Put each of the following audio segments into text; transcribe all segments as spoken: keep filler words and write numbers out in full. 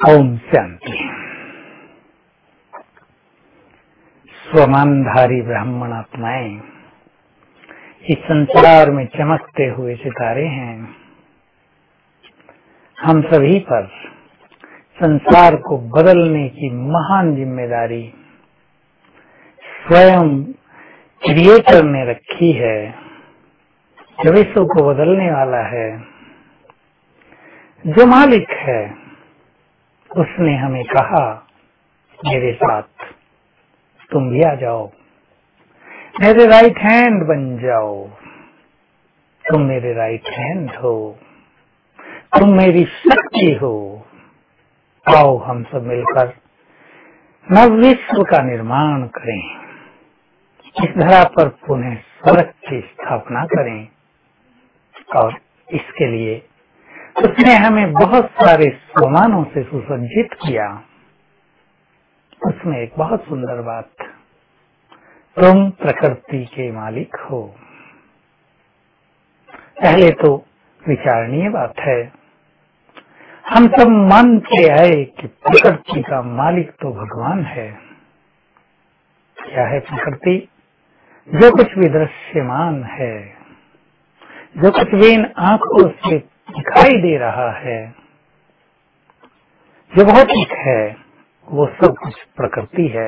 ओम शांति। स्वमानधारी ब्राह्मण आत्माएं इस संसार में चमकते हुए सितारे हैं। हम सभी पर संसार को बदलने की महान जिम्मेदारी स्वयं क्रिएटर ने रखी है, जो विश्व को बदलने वाला है, जो मालिक है। उसने हमें कहा, मेरे साथ तुम भी आ जाओ, मेरे राइट हैंड बन जाओ। तुम मेरे राइट हैंड हो, तुम मेरी शक्ति हो। आओ हम सब मिलकर नव विश्व का निर्माण करें, इस धरा पर पुनः स्वर्ग की स्थापना करें। और इसके लिए उसने हमें बहुत सारे सम्मानों से सुसज्जित किया। उसमें एक बहुत सुंदर बात, तुम प्रकृति के मालिक हो। पहले तो विचारणीय बात है, हम सब मानते आए कि प्रकृति का मालिक तो भगवान है। क्या है प्रकृति? जो कुछ भी दृश्यमान है, जो कुछ भी इन आंखों से दिखाई दे रहा है, जो भौतिक है, वो सब कुछ प्रकृति है।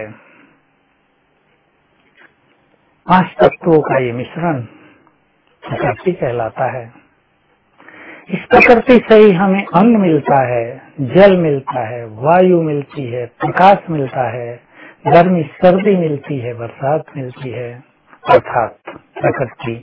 पांच तत्वों का ये मिश्रण प्रकृति कहलाता है। इस प्रकृति से ही हमें अन्न मिलता है, जल मिलता है, वायु मिलती है, प्रकाश मिलता है, गर्मी सर्दी मिलती है, बरसात मिलती है। अर्थात प्रकृति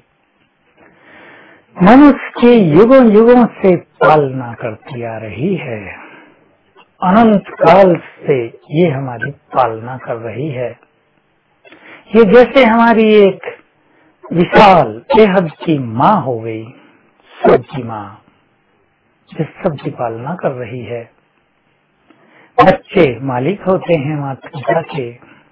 मनुष्य की युगों युगों से पालना करती आ रही है। अनंत काल से ये हमारी पालना कर रही है। ये जैसे हमारी एक विशाल बेहद की माँ हो गई, सबकी माँ, जो सबकी पालना कर रही है। बच्चे मालिक होते हैं माता पिता के।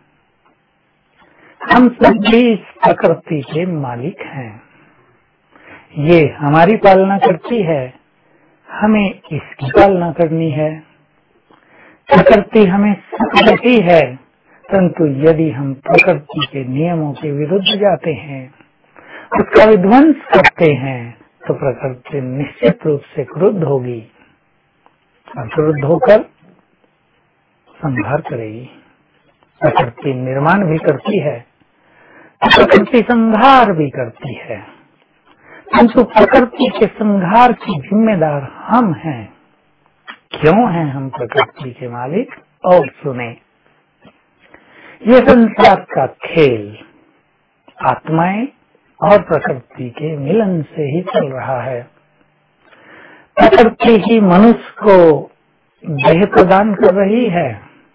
हम सब भी इस प्रकृति के मालिक हैं। ये हमारी पालना करती है, हमें इसकी पालना करनी है। प्रकृति हमें सुख देती है, परंतु यदि हम प्रकृति के नियमों के विरुद्ध जाते हैं, उसका विध्वंस करते हैं, तो प्रकृति निश्चित रूप से क्रुद्ध होगी और क्रुद्ध होकर संहार करेगी। प्रकृति निर्माण भी करती है, प्रकृति संहार भी करती है, परंतु प्रकृति के संहार की जिम्मेदार हम हैं। क्यों हैं हम प्रकृति के मालिक? और सुने, ये संसार का खेल आत्माएं और प्रकृति के मिलन से ही चल रहा है। प्रकृति ही मनुष्य को देह प्रदान कर रही है।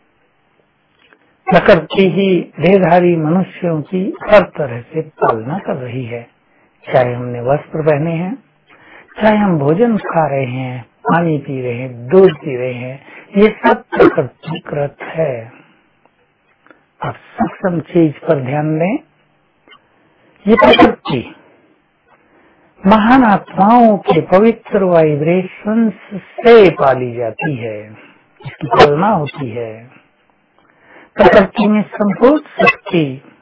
प्रकृति ही देहधारी मनुष्यों की हर तरह से पालना कर रही है। चाहे हमने वस्त्र पहने हैं, चाहे हम भोजन खा रहे हैं, पानी पी रहे हैं, दूध पी रहे हैं, ये सब प्रकृतिकृत है। अब सूक्ष्म चीज पर ध्यान दें। ये प्रकृति महान आत्माओं के पवित्र वाइब्रेशंस से पाली जाती है, इसकी पालना होती है। प्रकृति में संपूर्ण शक्ति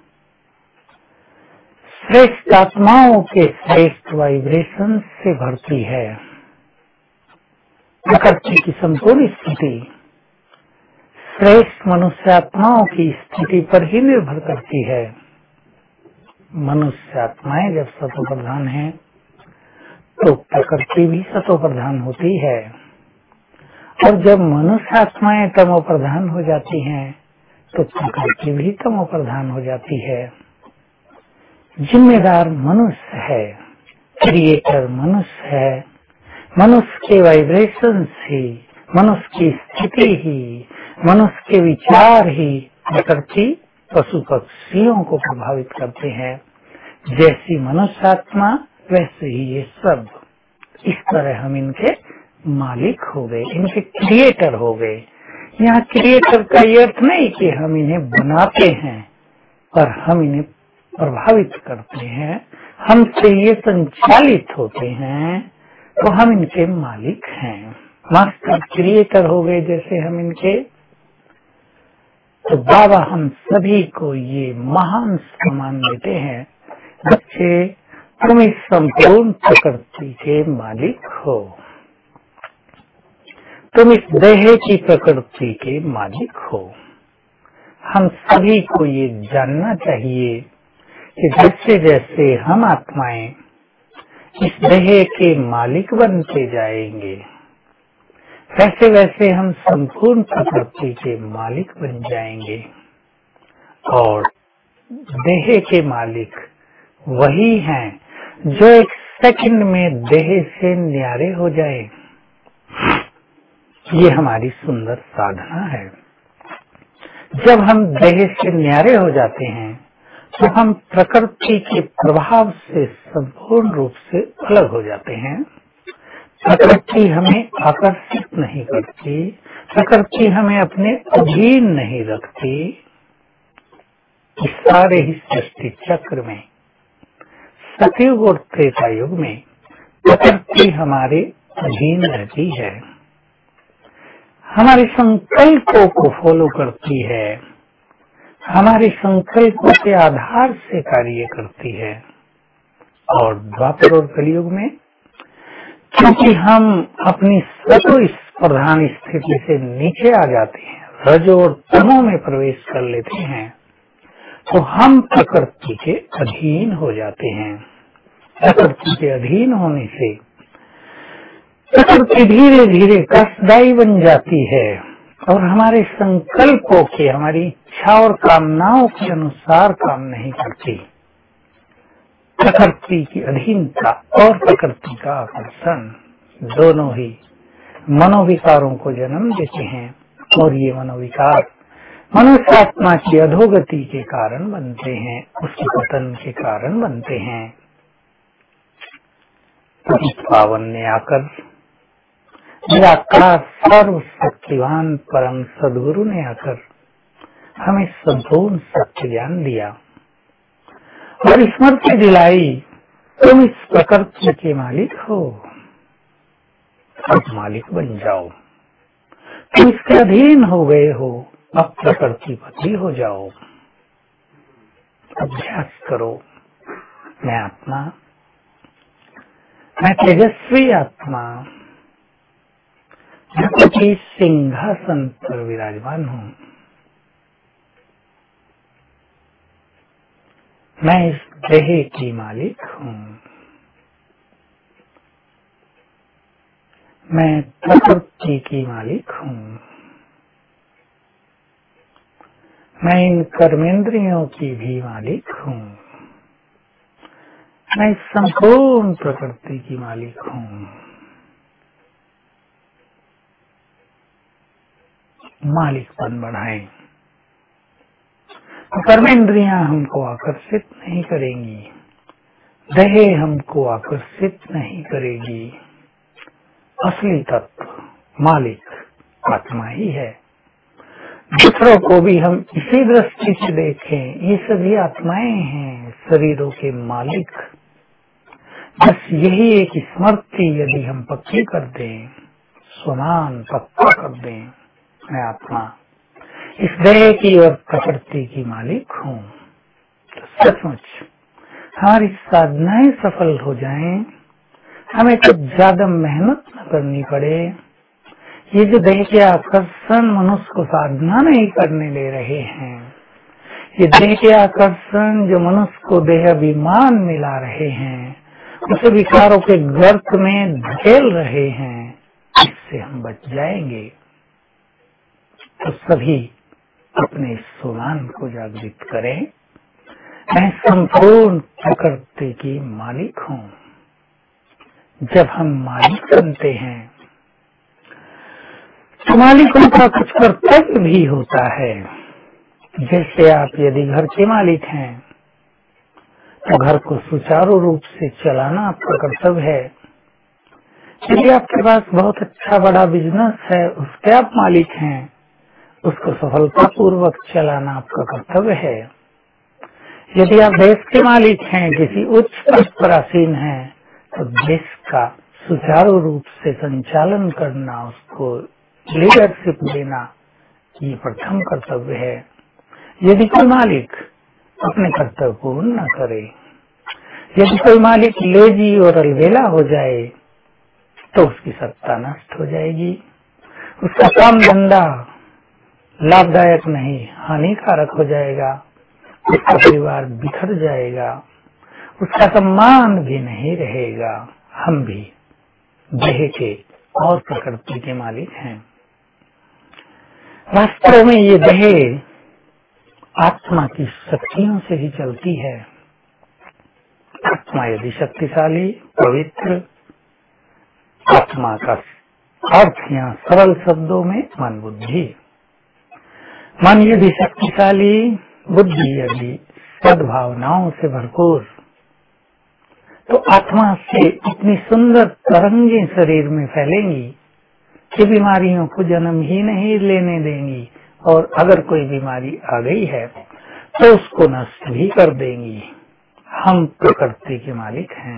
श्रेष्ठ आत्माओं के श्रेष्ठ वाइब्रेशन से भरती है। प्रकृति की संपूर्ण स्थिति श्रेष्ठ मनुष्य आत्माओं की स्थिति पर ही निर्भर करती है। मनुष्य आत्माएं जब सतो प्रधान है, तो प्रकृति भी सतो प्रधान होती है, और जब मनुष्य आत्माएं तमो प्रधान हो जाती हैं, तो प्रकृति भी तमो प्रधान हो जाती है। जिम्मेदार मनुष्य है, क्रिएटर मनुष्य है। मनुष्य के वाइब्रेशंस ही, मनुष्य की स्थिति ही, मनुष्य के विचार ही प्रकृति पशु पक्षियों को प्रभावित करते हैं। जैसी मनुष्य आत्मा, वैसे ही ये सब। इस तरह हम इनके मालिक हो गए, इनके क्रिएटर हो गए। यहाँ क्रिएटर का ये अर्थ नहीं कि हम इन्हें बनाते हैं, पर हम इन्हें प्रभावित करते हैं, हमसे ये संचालित होते हैं, तो हम इनके मालिक हैं। मास्टर क्रिएटर हो गए जैसे हम इनके। तो बाबा हम सभी को ये महान सम्मान देते हैं, बच्चे तुम इस संपूर्ण प्रकृति के मालिक हो, तुम इस देह की प्रकृति के मालिक हो। हम सभी को ये जानना चाहिए कि जैसे जैसे हम आत्माएं इस देह के मालिक बनते जाएंगे, वैसे वैसे हम संपूर्ण प्रकृति के मालिक बन जाएंगे। और देह के मालिक वही हैं जो एक सेकंड में देह से न्यारे हो जाए। ये हमारी सुंदर साधना है। जब हम देह से न्यारे हो जाते हैं तो हम प्रकृति के प्रभाव से संपूर्ण रूप से अलग हो जाते हैं। प्रकृति हमें आकर्षित नहीं करती, प्रकृति हमें अपने अधीन नहीं रखती। इस सारे ही सृष्टि चक्र में, सतयुग और त्रेता युग में प्रकृति हमारे अधीन रहती है, हमारे संकल्पों को फॉलो करती है, हमारे संकल्पों के आधार से कार्य करती है। और द्वापर और कलयुग में क्योंकि हम अपनी स्वतो इस प्रधान स्थिति से नीचे आ जाते हैं, रजो और तमो में प्रवेश कर लेते हैं, तो हम प्रकृति के अधीन हो जाते हैं। प्रकृति के अधीन होने से प्रकृति धीरे धीरे कष्टदायी बन जाती है और हमारे संकल्पों के, हमारी इच्छा और कामनाओं के अनुसार काम नहीं करती। प्रकृति की अधीनता और प्रकृति का आकर्षण दोनों ही मनोविकारों को जन्म देते हैं और ये मनोविकार मनुष्य आत्मा की अधोगति के कारण बनते हैं, उसके पतन के कारण बनते हैं। पतित पावन ने आकर, निराकार सर्वशक्तिवान परम सद्गुरु ने आकर हमें संपूर्ण सत्य ज्ञान दिया और स्मृति दिलाई, तुम इस प्रकृति के मालिक हो, अब मालिक बन जाओ। तुम इसके अधीन हो गए हो, अब प्रकृतिपति हो जाओ। अभ्यास करो। मैं आत्मा, मैं तेजस्वी आत्मा जो सिंहासन पर विराजमान हूँ। मैं इस देह की मालिक हूँ। मैं प्रकृति की मालिक हूँ। मैं इन कर्मेंद्रियों की भी मालिक हूँ। मैं इस संपूर्ण प्रकृति की मालिक हूँ। मालिकपन बढ़ाएं। कर्मेंद्रियां हमको आकर्षित नहीं करेंगी, देह हमको आकर्षित नहीं करेगी। असली तत्व मालिक आत्मा ही है। दूसरों को भी हम इसी दृष्टि से देखें, ये सभी आत्माएं हैं, शरीरों के मालिक। बस यही एक स्मृति यदि हम पक्की कर दें, स्वमान पक्का कर दें, मैं आत्मा इस देह की और प्रकृति की मालिक हूँ, तो सचमुच हमारी साधनाएं सफल हो जाएं, हमें कुछ ज्यादा मेहनत न करनी पड़े। ये जो देह के आकर्षण मनुष्य को साधना नहीं करने दे रहे हैं, ये देह के आकर्षण जो मनुष्य को देह अभिमान मिला रहे हैं, उसे विकारों के गर्त में धकेल रहे हैं, इससे हम बच जाएंगे। तो सभी अपने स्वमान को जागृत करें। मैं संपूर्ण प्रकृति की मालिक हूँ। जब हम मालिक बनते हैं तो मालिकों का कुछ कर्तव्य भी होता है। जैसे आप यदि घर के मालिक हैं तो घर को सुचारू रूप से चलाना आपका कर्तव्य है। यदि आपके पास बहुत अच्छा बड़ा बिजनेस है, उसके आप मालिक हैं, उसको सफलतापूर्वक चलाना आपका कर्तव्य है। यदि आप देश के मालिक हैं, किसी उच्च पद पर आसीन हैं, तो देश का सुचारू रूप से संचालन करना, उसको लीडरशिप देना, ये प्रथम कर्तव्य है। यदि कोई मालिक अपने कर्तव्य पूर्ण न करे, यदि कोई मालिक लेजी और अलबेला हो जाए, तो उसकी सत्ता नष्ट हो जाएगी, उसका काम धंधा लाभदायक नहीं हानिकारक हो जाएगा, उसका परिवार बिखर जाएगा, उसका सम्मान भी नहीं रहेगा। हम भी देह के और प्रकृति के मालिक हैं। वास्तव में ये देह आत्मा की शक्तियों से ही चलती है। आत्मा यदि शक्तिशाली, पवित्र, आत्मा का अर्थ यहाँ सरल शब्दों में मन बुद्धि, मन यदि शक्तिशाली, बुद्धि यदि सद्भावनाओं से भरपूर, तो आत्मा से इतनी सुंदर तरंगें शरीर में फैलेंगी कि बीमारियों को जन्म ही नहीं लेने देंगी, और अगर कोई बीमारी आ गई है तो उसको नष्ट भी कर देंगी। हम प्रकृति के मालिक हैं।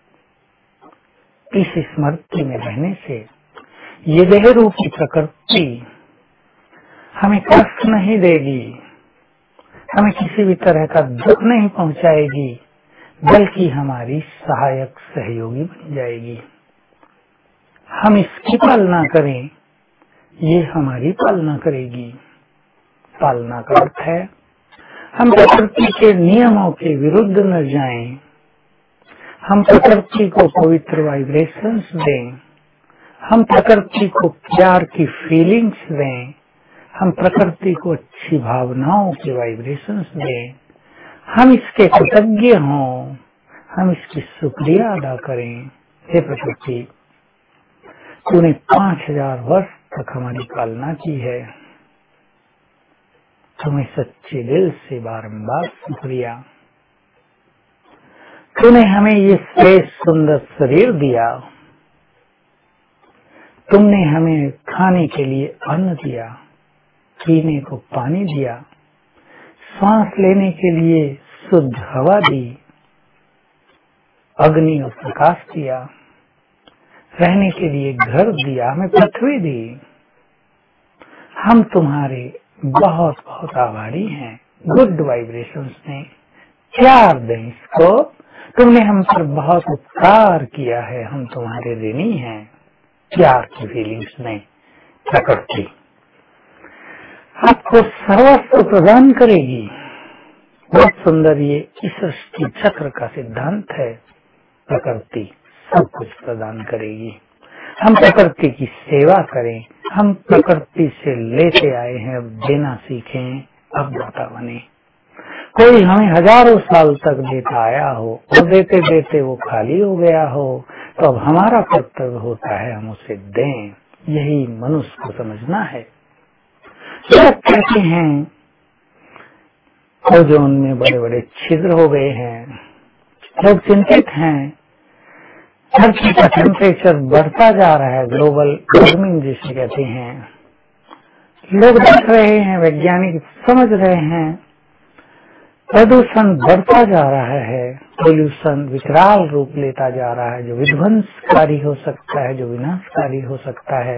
इस स्मृति में रहने से ये देह रूपी प्रकृति हमें कष्ट नहीं देगी, हमें किसी भी तरह का दुख नहीं पहुंचाएगी, बल्कि हमारी सहायक सहयोगी बन जाएगी। हम इसकी पालना करें, ये हमारी पालना करेगी। पालना का अर्थ है हम प्रकृति के नियमों के विरुद्ध न जाएं, हम प्रकृति को पवित्र वाइब्रेशंस दें, हम प्रकृति को प्यार की फीलिंग्स दें, हम प्रकृति को अच्छी भावनाओं के वाइब्रेशंस दें, हम इसके कृतज्ञ हों, हम इसकी शुक्रिया अदा करें। हे प्रकृति, तूने पांच हजार वर्ष तक हमारी पालना की है, तुम्हें सच्चे दिल से बारंबार शुक्रिया। तूने हमें ये श्रेष्ठ सुंदर शरीर दिया, तुमने हमें खाने के लिए अन्न दिया, पीने को पानी दिया, सांस लेने के लिए शुद्ध हवा दी, अग्नि और प्रकाश दिया, रहने के लिए घर दिया, हमें पृथ्वी दी। हम तुम्हारे बहुत बहुत आभारी हैं। गुड वाइब्रेशंस में प्यार दें इसको, तुमने हम पर बहुत उपकार किया है, हम तुम्हारे ऋणी हैं। प्यार की फीलिंग्स में प्रकृति आपको सर्वस्व प्रदान करेगी। बहुत सुंदर ये इस सृष्टि चक्र का सिद्धांत है। प्रकृति सब कुछ प्रदान करेगी। हम प्रकृति की सेवा करें, हम प्रकृति से लेते आए हैं, अब देना सीखें, अब दाता बने। कोई हमें हजारों साल तक देता आया हो और देते देते वो खाली हो गया हो, तो अब हमारा कर्तव्य होता है हम उसे दें। यही मनुष्य को समझना है। लोग कहते हैं ओजोन में बड़े बड़े छिद्र हो गए हैं, लोग चिंतित हैं, धरती का टेम्परेचर बढ़ता जा रहा है, ग्लोबल वार्मिंग जिसे कहते हैं। लोग देख रहे हैं, वैज्ञानिक समझ रहे हैं, प्रदूषण बढ़ता जा रहा है, पोल्यूशन विकराल रूप लेता जा रहा है, जो विध्वंसकारी हो सकता है, जो विनाशकारी हो सकता है।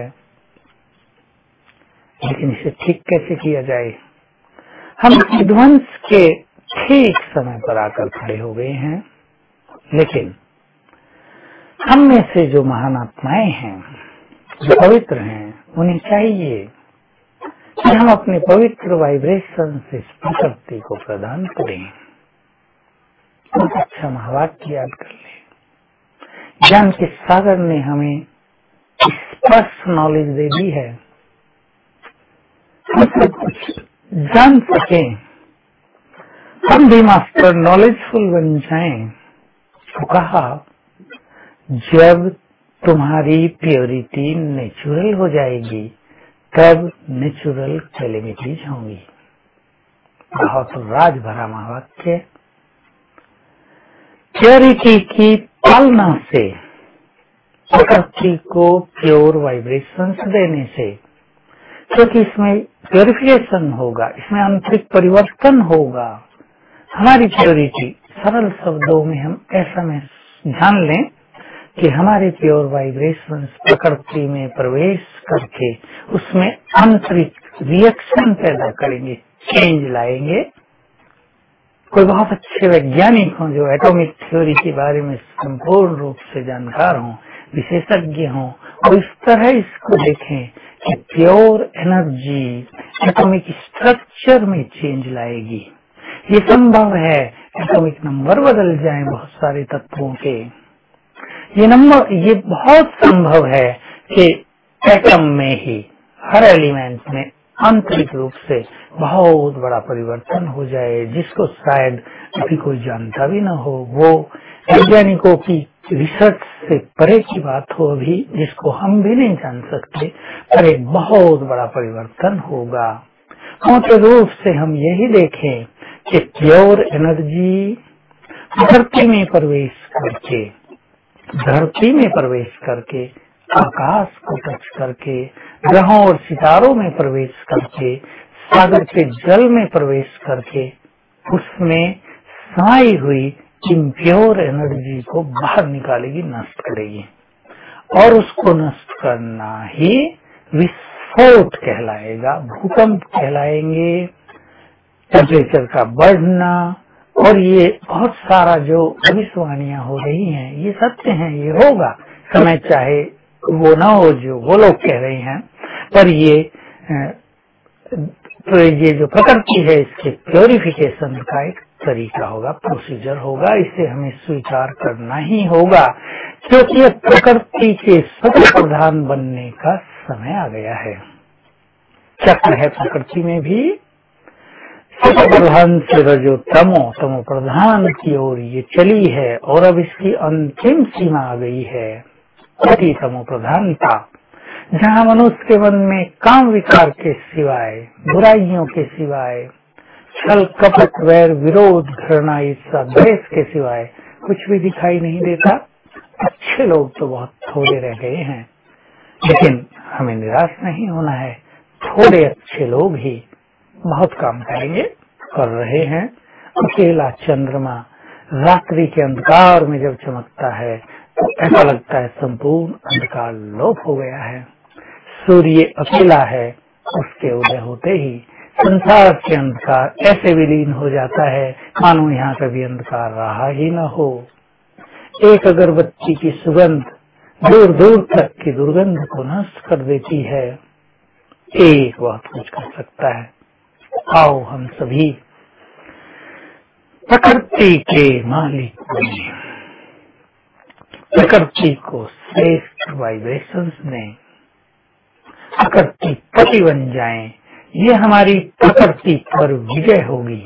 लेकिन इसे ठीक कैसे किया जाए? हम विध्वंस के ठीक समय पर आकर खड़े हो गए हैं। लेकिन हम में से जो महान आत्माएं हैं, जो पवित्र हैं, उन्हें चाहिए कि हम अपने पवित्र वाइब्रेशन से प्रकृति को प्रदान करें। बहुत अच्छा महावाक्य याद कर ले। ज्ञान के सागर ने हमें स्पष्ट नॉलेज दे दी है, हम सब कुछ जान सकें, हम भी मास्टर नॉलेजफुल बन जाएं। तो कहा, जब तुम्हारी प्योरिटी नेचुरल हो जाएगी, तब नेचुरल कैलेमिटीज होंगी। बहुत राज भरा महावाक्य। प्योरिटी की पालना से, प्रकृति को प्योर वाइब्रेशंस देने से, क्योंकि इसमें प्योरिफिकेशन होगा, इसमें आंतरिक परिवर्तन होगा। हमारी प्योरिटी, सरल शब्दों में हम ऐसा में ध्यान लें कि हमारे प्योर वाइब्रेशंस प्रकृति में प्रवेश करके उसमें आंतरिक रिएक्शन पैदा करेंगे, चेंज लाएंगे। कोई बहुत अच्छे वैज्ञानिक हों जो एटॉमिक थ्योरी के बारे में संपूर्ण रूप से जानकार हों, विशेषज्ञ हों, और इस तरह इसको देखें कि प्योर एनर्जी एटॉमिक स्ट्रक्चर में चेंज लाएगी। ये संभव है, एटॉमिक नंबर बदल जाएं बहुत सारे तत्वों के। ये नंबर ये बहुत संभव है कि एटम में ही हर एलिमेंट में आंतरिक रूप से बहुत बड़ा परिवर्तन हो जाए, जिसको शायद अभी कोई जानता भी न हो। वो वैज्ञानिकों की रिसर्च से परे की बात हो अभी, जिसको हम भी नहीं जान सकते, पर एक बहुत बड़ा परिवर्तन होगा। मोटे रूप से हम यही देखें कि प्योर एनर्जी प्रकृति में प्रवेश करके, धरती में प्रवेश करके, आकाश को टच करके, ग्रहों और सितारों में प्रवेश करके, सागर के जल में प्रवेश करके, उसमें समाई हुई इम्प्योर एनर्जी को बाहर निकालेगी, नष्ट करेगी। और उसको नष्ट करना ही विस्फोट कहलाएगा, भूकंप कहलाएंगे, टेम्परेचर का बढ़ना, और ये बहुत सारा जो भविष्यवाणियां हो रही हैं ये सत्य हैं, ये होगा। समय चाहे वो ना हो जो वो लोग कह रहे हैं, पर ये तो ये जो प्रकृति है इसके प्योरिफिकेशन का एक तरीका होगा, प्रोसीजर होगा। इसे हमें स्वीकार करना ही होगा, क्योंकि ये प्रकृति के सत्य प्रधान बनने का समय आ गया है। चक्र है प्रकृति में भी, सत्य प्रधान से रजो तमो, तमो प्रधान की ओर ये चली है, और अब इसकी अंतिम सीमा आ गई है अति तमो प्रधानता, जहाँ मनुष्य के मन में काम विकार के सिवाय, बुराइयों के सिवाय, छल कपट वैर विरोध घृणा ईर्ष्या द्वेष के सिवाय कुछ भी दिखाई नहीं देता। अच्छे लोग तो बहुत थोड़े रह गए हैं, लेकिन हमें निराश नहीं होना है। थोड़े अच्छे लोग ही बहुत काम करेंगे, कर रहे हैं। अकेला चंद्रमा रात्रि के अंधकार में जब चमकता है तो ऐसा लगता है संपूर्ण अंधकार लोप हो गया है। सूर्य अकेला है, उसके उदय होते ही संसार के अंधकार ऐसे विलीन हो जाता है मानो यहाँ कभी अंधकार रहा ही न हो। एक अगरबत्ती की सुगंध दूर दूर तक की दुर्गंध को नष्ट कर देती है। एक बहुत कुछ कर सकता है। आओ हम सभी प्रकृति के मालिक बने, प्रकृति को श्रेष्ठ वाइब्रेशंस दें, प्रकृति पति बन जाएं। ये हमारी प्रकृति पर विजय होगी,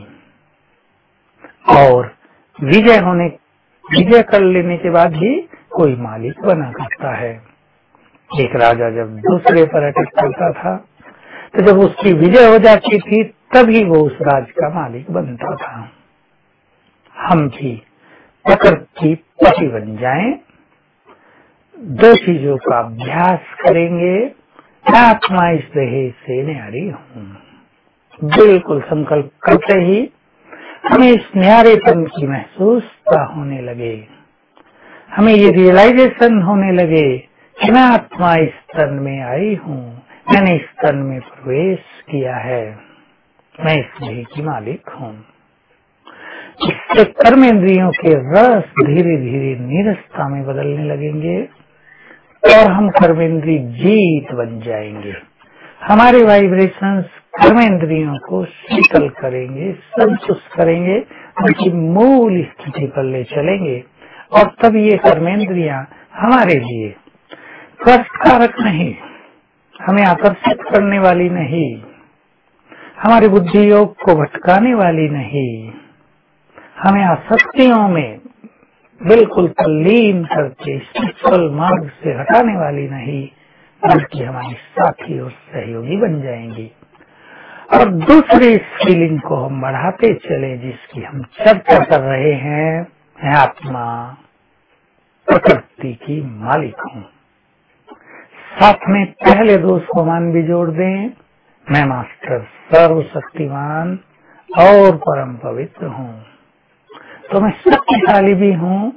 और विजय होने विजय कर लेने के बाद ही कोई मालिक बना करता है। एक राजा जब दूसरे पर अटैक करता था, तो जब उसकी विजय हो जाती थी तभी वो उस राज का मालिक बनता था। हम भी प्रकृति पति बन जाएं, दो चीजों का अभ्यास करेंगे। मैं आत्मा इस देह से न्यारी हूँ, बिल्कुल संकल्प करते ही हमें इस न्यारेपन की महसूसता होने लगे, हमें ये रियलाइजेशन होने लगे कि मैं आत्मा इस तन में आई हूँ, मैंने इस तन में प्रवेश किया है, मैं इस देह की मालिक हूँ। इससे कर्मेंद्रियों के रस धीरे धीरे नीरसता में बदलने लगेंगे और हम कर्मेंद्रीय जीत बन जाएंगे। हमारे वाइब्रेशंस कर्मेंद्रियों को शीतल करेंगे, संतुष्ट करेंगे, उनकी मूल स्थिति पर ले चलेंगे, और तब ये कर्मेंद्रियां हमारे लिए कष्टकारक नहीं, हमें आकर्षित करने वाली नहीं, हमारे बुद्धि योग को भटकाने वाली नहीं, हमें आसक्तियों में बिल्कुल तल्लीन करके स्पिरिचुअल मार्ग से हटाने वाली नहीं, बल्कि हमारी साथी और सहयोगी बन जाएंगी। और दूसरी फीलिंग को हम बढ़ाते चले जिसकी हम चर्चा कर रहे हैं, मैं आत्मा प्रकृति की मालिक हूँ। साथ में पहले दो सोमान भी जोड़ दें, मैं मास्टर सर्वशक्तिमान और परम पवित्र हूँ। तो मैं शक्तिशाली भी हूँ,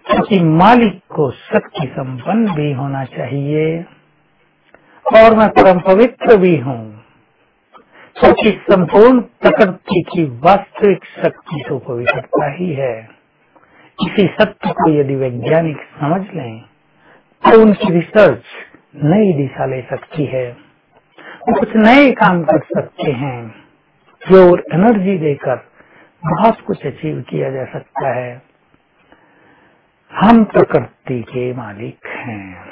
क्योंकि मालिक को शक्ति संपन्न भी होना चाहिए और मैं परम पवित्र भी हूँ, क्योंकि संपूर्ण प्रकृति की वास्तविक शक्ति तो पवित्रता ही है। इसी सत्य को यदि वैज्ञानिक समझ लें तो उनकी रिसर्च नई दिशा ले सकती है। वो कुछ नए काम कर सकते हैं, प्योर एनर्जी देकर बहुत कुछ अचीव किया जा सकता है। हम प्रकृति के मालिक हैं।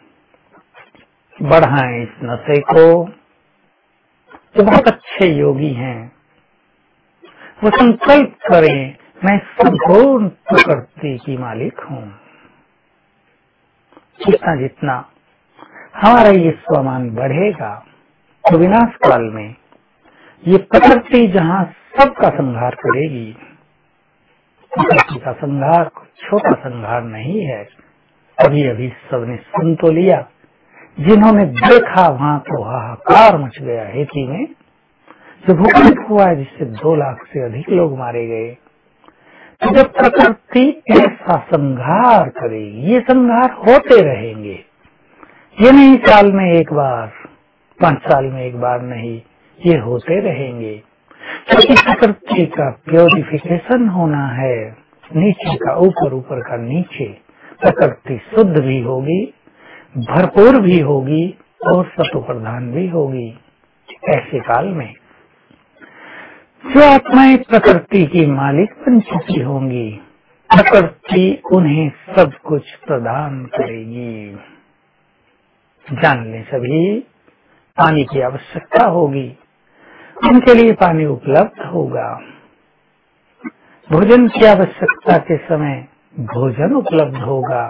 बढ़ाएं इस नशे को। जो बहुत अच्छे योगी हैं वो संकल्प करें, मैं संपूर्ण प्रकृति की मालिक हूँ। जितना जितना हमारा ये स्वमान बढ़ेगा तो विनाश काल में ये प्रकृति जहाँ सबका संहार करेगी, प्रकृति का संहार छोटा संहार नहीं है। अभी अभी सबने सुन तो लिया, जिन्होंने देखा वहाँ तो हाहाकार मच गया। हेती में जो भूकंप हुआ है जिससे दो लाख से अधिक लोग मारे गए। तो जब प्रकृति ऐसा संहार करेगी, ये संहार होते रहेंगे। ये नहीं साल में एक बार, पांच साल में एक बार नहीं, ये होते रहेंगे। क्योंकि प्रकृति का प्योरिफिकेशन होना है, नीचे का ऊपर, ऊपर का नीचे। प्रकृति शुद्ध भी होगी, भरपूर भी होगी और सतो प्रधान भी होगी। ऐसे काल में जो आत्माएं प्रकृति की मालिक बन चुकी होंगी, प्रकृति उन्हें सब कुछ प्रदान करेगी। जान लें सभी, पानी की आवश्यकता होगी, उनके लिए पानी उपलब्ध होगा। भोजन की आवश्यकता के समय भोजन उपलब्ध होगा।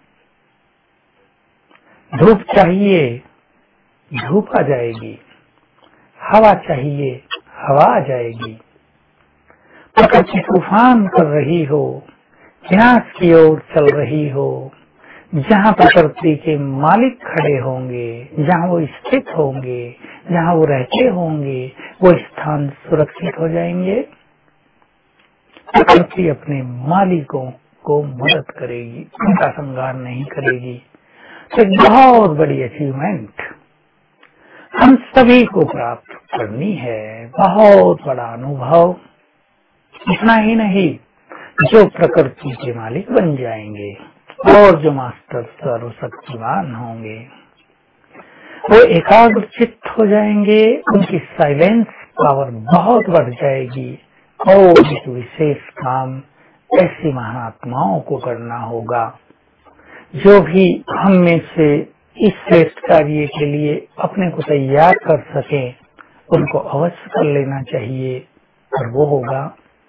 धूप चाहिए, धूप आ जाएगी। हवा चाहिए, हवा आ जाएगी। प्रकृति तूफान कर रही हो, विनाश की ओर चल रही हो, जहाँ प्रकृति के मालिक खड़े होंगे, जहाँ वो स्थित होंगे, जहाँ वो रहते होंगे, वो स्थान सुरक्षित हो जाएंगे। प्रकृति अपने मालिकों को मदद करेगी, उनका संहार नहीं करेगी। तो एक बहुत बड़ी अचीवमेंट हम सभी को प्राप्त करनी है, बहुत बड़ा अनुभव। इतना ही नहीं, जो प्रकृति के मालिक बन जाएंगे और जो मास्टर सर्वशक्तिमान होंगे, वो एकाग्र चित्त हो जाएंगे। उनकी साइलेंस पावर बहुत बढ़ जाएगी और एक विशेष काम ऐसी महात्माओं को करना होगा। जो भी हम में से इस श्रेष्ठ कार्य के लिए अपने को तैयार कर सके, उनको अवश्य कर लेना चाहिए। और वो होगा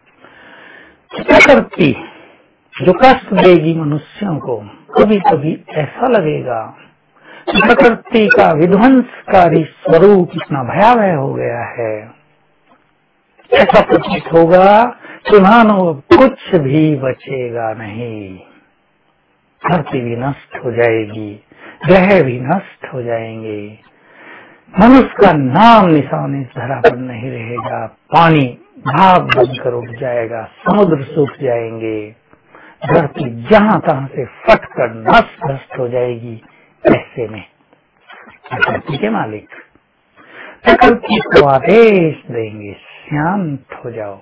प्रकृति जो कष्ट देगी मनुष्यों को। कभी कभी ऐसा लगेगा कि प्रकृति का विध्वंसकारी स्वरूप इतना भयावह हो गया है, ऐसा प्रतीत होगा कि मानो कुछ भी बचेगा नहीं। धरती भी नष्ट हो जाएगी, ग्रह भी नष्ट हो जाएंगे, मनुष्य का नाम निशान इस धरा पर नहीं रहेगा। पानी भाग बनकर उठ जाएगा, समुद्र सूख जाएंगे, धरती जहां तहां से फटकर नष्ट भ्रष्ट हो जाएगी। ऐसे में प्रकृति के मालिक प्रकृति को आदेश देंगे, शांत हो जाओ।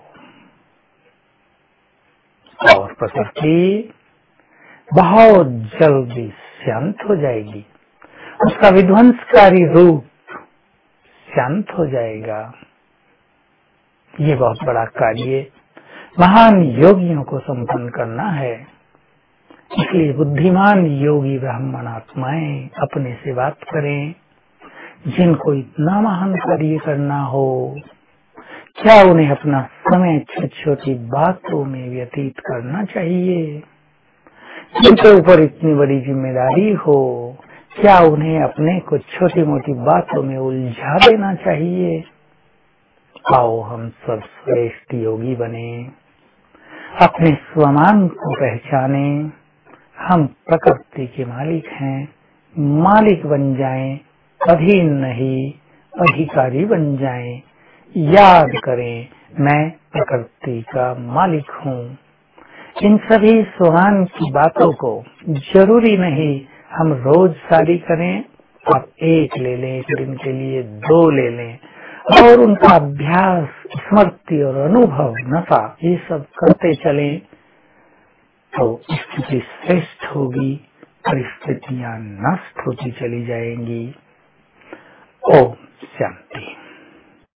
और प्रकृति बहुत जल्दी शांत हो जाएगी, उसका विध्वंसकारी रूप शांत हो जाएगा। ये बहुत बड़ा कार्य महान योगियों को संपन्न करना है। इसलिए बुद्धिमान योगी ब्राह्मण आत्माएं अपने से बात करें, जिनको इतना महान कार्य करना हो। क्या उन्हें अपना समय छोटी छोटी बातों में व्यतीत करना चाहिए? जिनके ऊपर इतनी बड़ी जिम्मेदारी हो, क्या उन्हें अपने को छोटी मोटी बातों में उलझा देना चाहिए? आओ हम सब श्रेष्ठ योगी बने, अपने स्वमान को पहचाने। हम प्रकृति के मालिक हैं, मालिक बन जाएं, अधीन नहीं अधिकारी बन जाएं। याद करें, मैं प्रकृति का मालिक हूँ। इन सभी सुहान की बातों को जरूरी नहीं हम रोज सारी करें। आप एक ले लें, एक दिन के लिए दो ले लें और उनका अभ्यास, स्मृति और अनुभव, नफा, ये सब करते चलें तो स्थिति श्रेष्ठ होगी, परिस्थितियां नष्ट होती चली जाएंगी। ओम शांति।